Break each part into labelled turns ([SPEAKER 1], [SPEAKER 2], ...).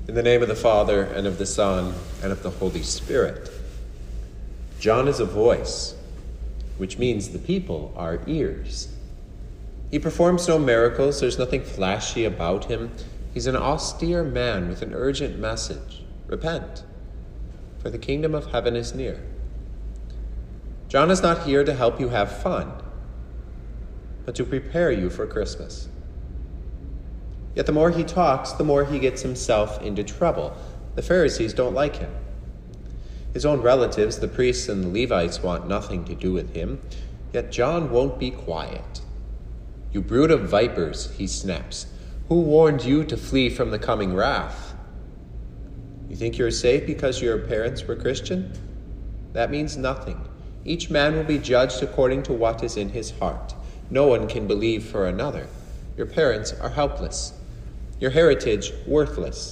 [SPEAKER 1] In the name of the Father, and of the Son, and of the Holy Spirit. John is a voice, which means the people are ears. He performs no miracles. There's nothing flashy about him. He's an austere man with an urgent message. Repent, for the kingdom of heaven is near. John is not here to help you have fun, but to prepare you for Christmas. Yet the more he talks, the more he gets himself into trouble. The Pharisees don't like him. His own relatives, the priests and the Levites, want nothing to do with him. Yet John won't be quiet. "You brood of vipers," he snaps. "Who warned you to flee from the coming wrath? You think you're safe because your parents were Christian? That means nothing. Each man will be judged according to what is in his heart. No one can believe for another. Your parents are helpless. Your heritage worthless."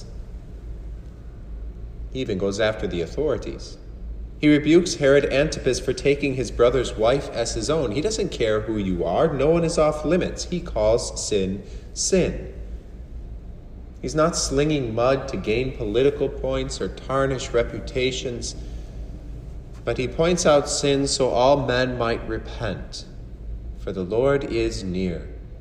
[SPEAKER 1] He even goes after the authorities. He rebukes Herod Antipas for taking his brother's wife as his own. He doesn't care who you are. No one is off limits. He calls sin, sin. He's not slinging mud to gain political points or tarnish reputations, but he points out sin so all men might repent, for the Lord is near.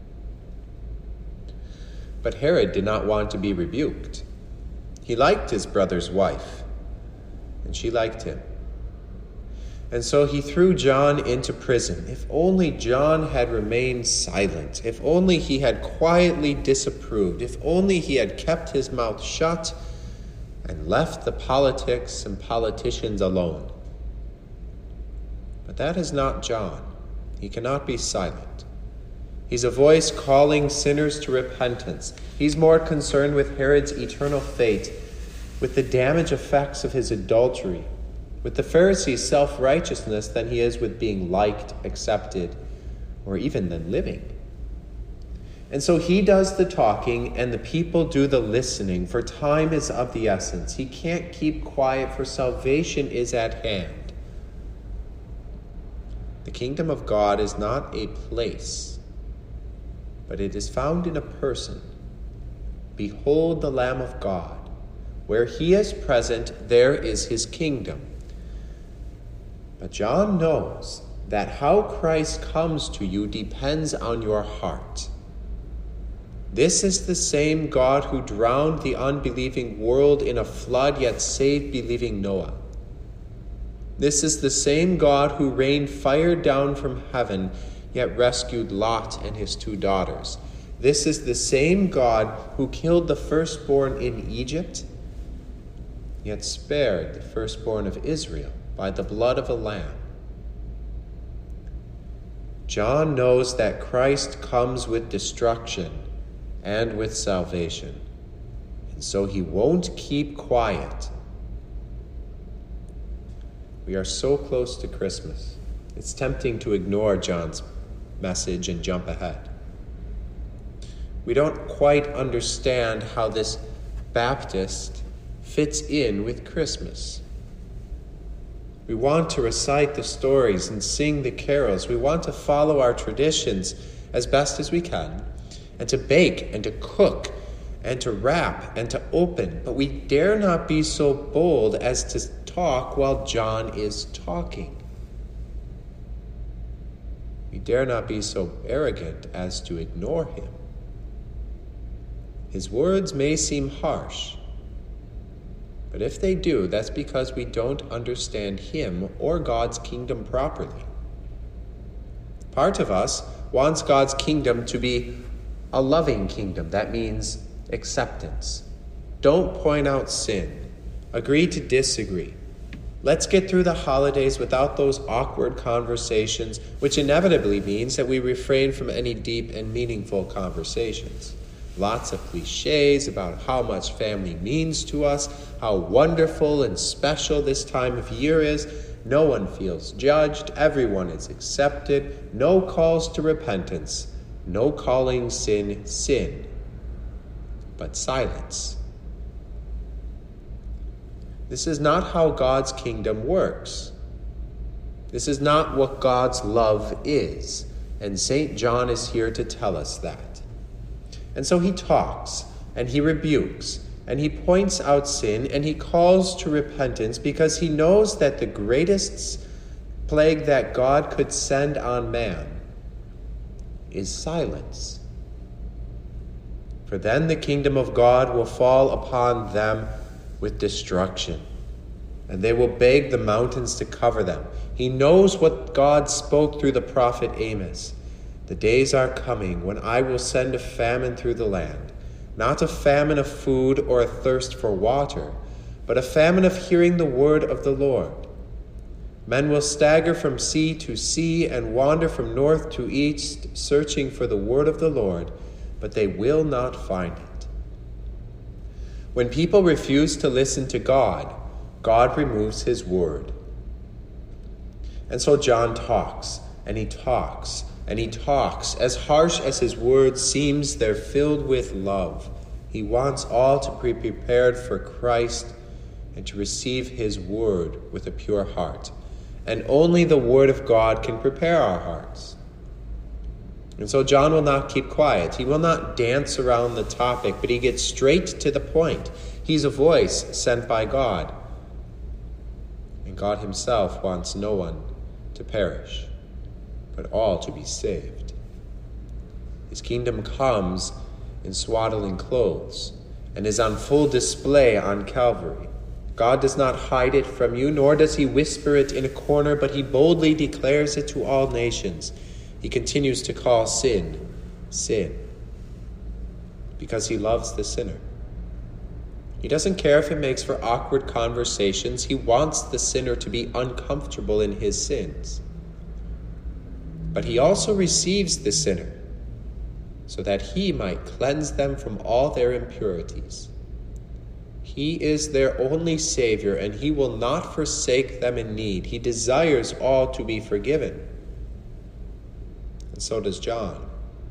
[SPEAKER 1] But Herod did not want to be rebuked. He liked his brother's wife, and she liked him. And so he threw John into prison. If only John had remained silent. If only he had quietly disapproved. If only he had kept his mouth shut and left the politics and politicians alone. But that is not John. He cannot be silent. He's a voice calling sinners to repentance. He's more concerned with Herod's eternal fate, with the damage effects of his adultery, with the Pharisees' self-righteousness than he is with being liked, accepted, or even than living. And so he does the talking and the people do the listening, for time is of the essence. He can't keep quiet, for salvation is at hand. The kingdom of God is not a place, but it is found in a person. Behold the Lamb of God. Where he is present, there is his kingdom. But John knows that how Christ comes to you depends on your heart. This is the same God who drowned the unbelieving world in a flood, yet saved believing Noah. This is the same God who rained fire down from heaven, yet rescued Lot and his 2 daughters. This is the same God who killed the firstborn in Egypt, yet spared the firstborn of Israel by the blood of a lamb. John knows that Christ comes with destruction and with salvation, and so he won't keep quiet. We are so close to Christmas. It's tempting to ignore John's message and jump ahead. We don't quite understand how this Baptist fits in with Christmas. We want to recite the stories and sing the carols. We want to follow our traditions as best as we can, and to bake and to cook and to wrap and to open. But we dare not be so bold as to talk while John is talking. We dare not be so arrogant as to ignore him. His words may seem harsh, but if they do, that's because we don't understand him or God's kingdom properly. Part of us wants God's kingdom to be a loving kingdom. That means acceptance. Don't point out sin. Agree to disagree. Let's get through the holidays without those awkward conversations, which inevitably means that we refrain from any deep and meaningful conversations. Lots of cliches about how much family means to us, how wonderful and special this time of year is. No one feels judged. Everyone is accepted. No calls to repentance. No calling sin, sin, but silence. This is not how God's kingdom works. This is not what God's love is, and St. John is here to tell us that. And so he talks, and he rebukes, and he points out sin, and he calls to repentance because he knows that the greatest plague that God could send on man is silence. For then the kingdom of God will fall upon them with destruction, and they will beg the mountains to cover them. He knows what God spoke through the prophet Amos. The days are coming when I will send a famine through the land, not a famine of food or a thirst for water, but a famine of hearing the word of the Lord. Men will stagger from sea to sea and wander from north to east, searching for the word of the Lord, but they will not find it. When people refuse to listen to God, God removes his word. And so John talks, and he talks, and he talks. As harsh as his words seems, they're filled with love. He wants all to be prepared for Christ and to receive his word with a pure heart. And only the word of God can prepare our hearts. And so John will not keep quiet. He will not dance around the topic, but he gets straight to the point. He's a voice sent by God. And God himself wants no one to perish, but all to be saved. His kingdom comes in swaddling clothes and is on full display on Calvary. God does not hide it from you, nor does he whisper it in a corner, but he boldly declares it to all nations. He continues to call sin, sin, because he loves the sinner. He doesn't care if it makes for awkward conversations. He wants the sinner to be uncomfortable in his sins. But he also receives the sinner so that he might cleanse them from all their impurities. He is their only Savior, and he will not forsake them in need. He desires all to be forgiven. And so does John.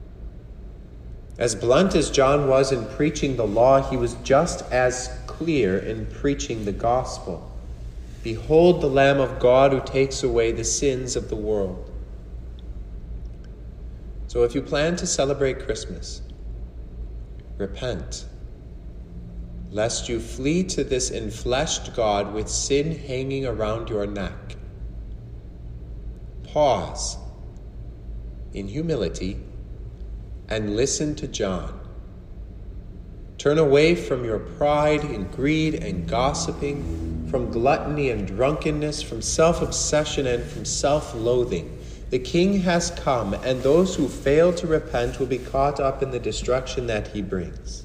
[SPEAKER 1] As blunt as John was in preaching the law, he was just as clear in preaching the gospel. Behold the Lamb of God who takes away the sins of the world. So if you plan to celebrate Christmas, repent, lest you flee to this enfleshed God with sin hanging around your neck. Pause in humility and listen to John. Turn away from your pride and greed and gossiping, from gluttony and drunkenness, from self-obsession and from self-loathing. The King has come, and those who fail to repent will be caught up in the destruction that he brings.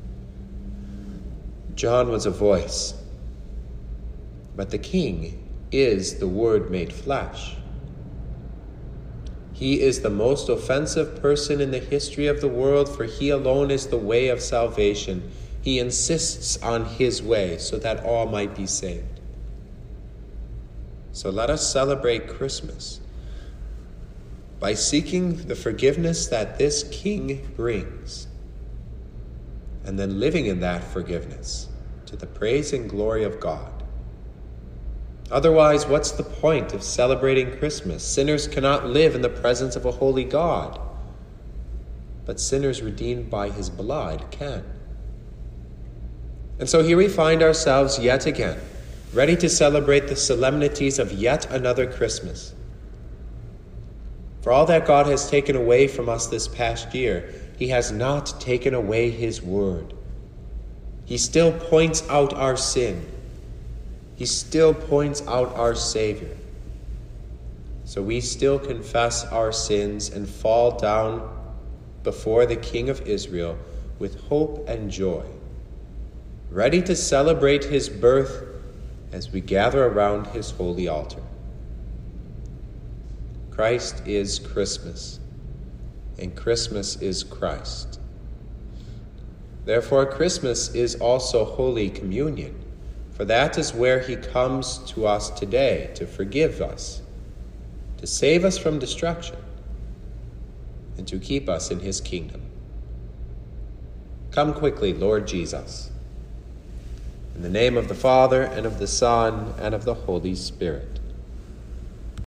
[SPEAKER 1] John was a voice, but the King is the Word made flesh. He is the most offensive person in the history of the world, for he alone is the way of salvation. He insists on his way so that all might be saved. So let us celebrate Christmas by seeking the forgiveness that this King brings, and then living in that forgiveness to the praise and glory of God. Otherwise, what's the point of celebrating Christmas? Sinners cannot live in the presence of a holy God, but sinners redeemed by his blood can. And so here we find ourselves yet again, ready to celebrate the solemnities of yet another Christmas. For all that God has taken away from us this past year, he has not taken away his word. He still points out our sin. He still points out our Savior. So we still confess our sins and fall down before the King of Israel with hope and joy, ready to celebrate his birth as we gather around his holy altar. Christ is Christmas, and Christmas is Christ. Therefore, Christmas is also Holy Communion, for that is where he comes to us today to forgive us, to save us from destruction, and to keep us in his kingdom. Come quickly, Lord Jesus. In the name of the Father, and of the Son, and of the Holy Spirit.